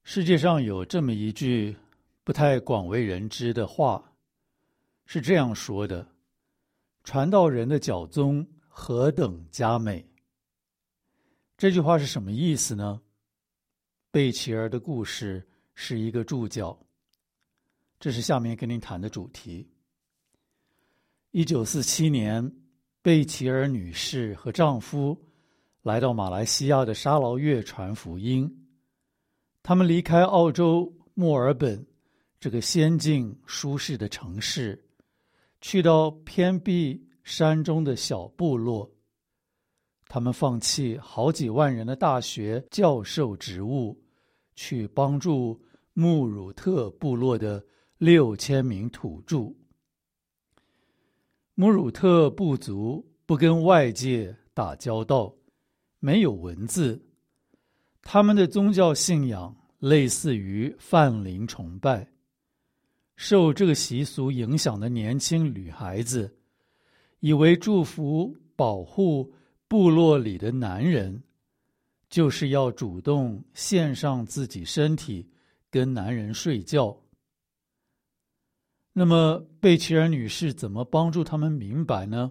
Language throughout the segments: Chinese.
世界上有这么一句不太广为人知的话，是这样说的：传道人的脚踪何等佳美。这句话是什么意思呢？贝奇尔的故事是一个注脚，这是下面跟您谈的主题。1947年，贝奇尔女士和丈夫来到马来西亚的沙劳越传福音。他们离开澳洲墨尔本这个先进舒适的城市，去到偏僻山中的小部落。他们放弃好几万人的大学教授职务，去帮助穆鲁特部落的6000名土著。穆鲁特部族不跟外界打交道，没有文字，他们的宗教信仰类似于泛灵崇拜。受这个习俗影响的年轻女孩子，以为祝福保护部落里的男人，就是要主动献上自己身体跟男人睡觉。那么贝奇尔女士怎么帮助他们明白呢？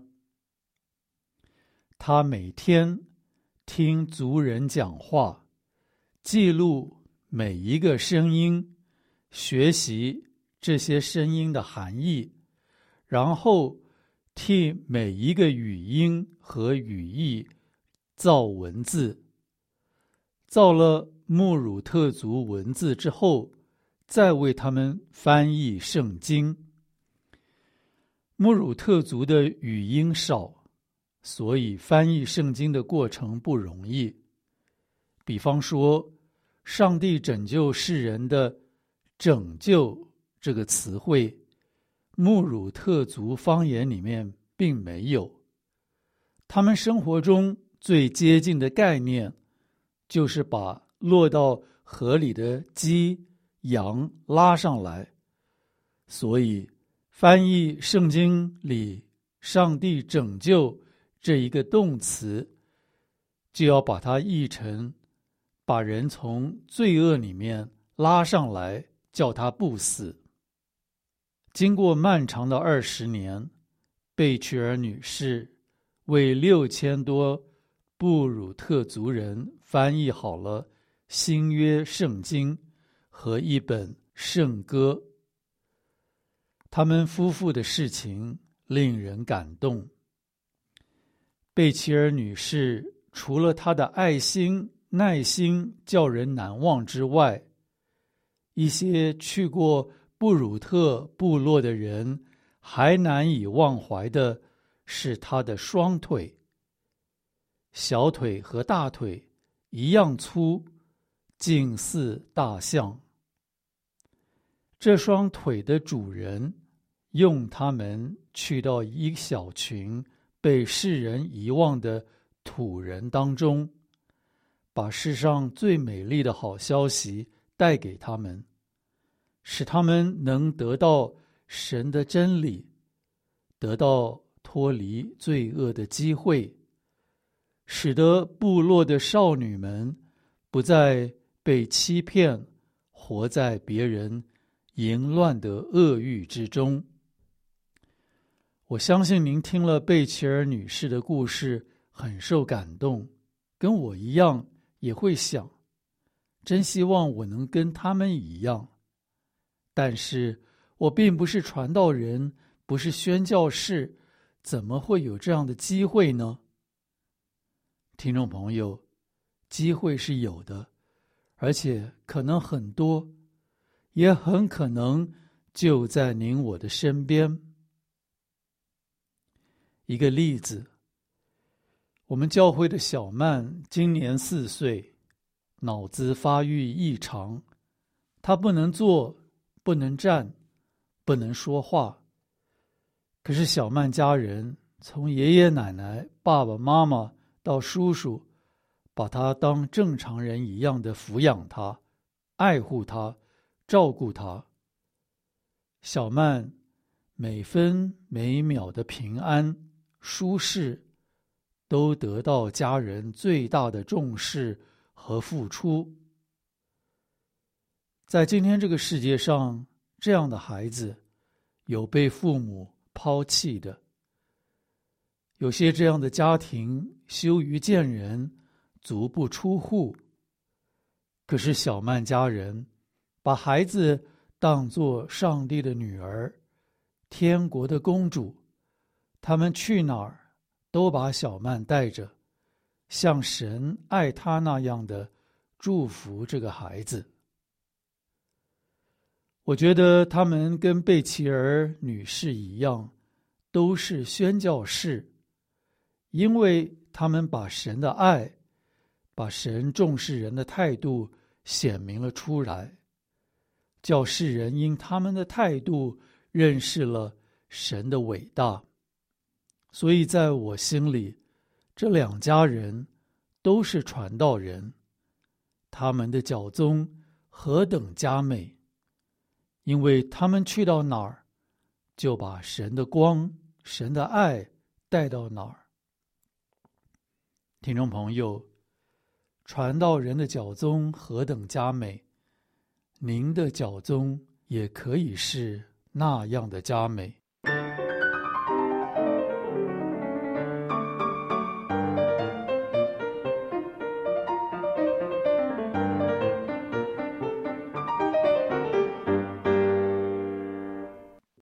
她每天听族人讲话，记录每一个声音，学习这些声音的含义，然后替每一个语音和语义造文字。造了穆鲁特族文字之后，再为他们翻译圣经。穆鲁特族的语音少，所以翻译圣经的过程不容易。比方说，上帝拯救世人的拯救这个词汇，穆鲁特族方言里面并没有。他们生活中最接近的概念，就是把落到河里的鸡、羊拉上来。所以翻译圣经里上帝拯救这一个动词，就要把它译成把人从罪恶里面拉上来，叫他不死。经过漫长的20年，贝奇尔女士为6000多布鲁特族人翻译好了新约圣经和一本圣歌。他们夫妇的事情令人感动。贝奇尔女士除了她的爱心、耐心叫人难忘之外，一些去过布鲁特部落的人还难以忘怀的是她的双腿。小腿和大腿一样粗，近似大象。这双腿的主人用它们去到一小群被世人遗忘的土人当中，把世上最美丽的好消息带给他们，使他们能得到神的真理，得到脱离罪恶的机会，使得部落的少女们不再被欺骗，活在别人淫乱的恶欲之中。我相信您听了贝奇尔女士的故事很受感动，跟我一样也会想，真希望我能跟他们一样。但是我并不是传道人，不是宣教士，怎么会有这样的机会呢？听众朋友，机会是有的，而且可能很多，也很可能就在您我的身边。一个例子，我们教会的小曼今年4岁，脑子发育异常，她不能坐，不能站，不能说话。可是小曼家人从爷爷奶奶、爸爸妈妈到叔叔，把她当正常人一样的抚养她，爱护她，照顾她。小曼每分每秒的平安、舒适，都得到家人最大的重视和付出。 在今天这个世界上，这样的孩子有被父母抛弃的，有些这样的家庭羞于见人，足不出户。可是小曼家人把孩子当作上帝的女儿，天国的公主，他们去哪儿都把小曼带着，像神爱她那样的祝福这个孩子。我觉得他们跟贝奇尔女士一样，都是宣教士，因为他们把神的爱，把神重视人的态度显明了出来，叫世人因他们的态度认识了神的伟大。所以在我心里，这两家人都是传道人，他们的教宗何等佳美，因为他们去到哪儿，就把神的光、神的爱带到哪儿。听众朋友，传道人的教宗何等佳美，您的教宗也可以是那样的佳美。